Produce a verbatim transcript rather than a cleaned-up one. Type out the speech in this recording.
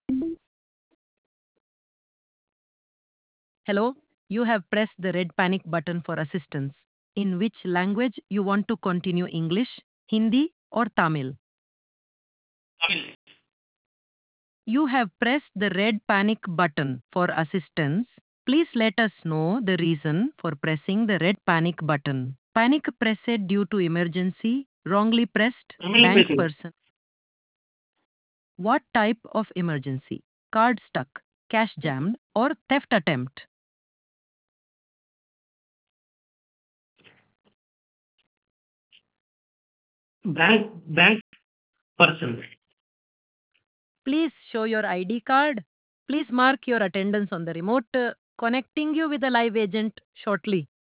Hello, you have pressed the red panic button for assistance. In which language you want to continue English, Hindi or Tamil? Tamil. You have pressed the red panic button for assistance. Please let us know the reason for pressing the red panic button. Panic pressed due to emergency, wrongly pressed, Tamil bank பேசுங்க. person. What type of emergency? Card stuck, cash jammed or theft attempt? Bank bank person. Please show your I D card. Please mark your attendance on the remote. uh, Connecting you with a live agent shortly.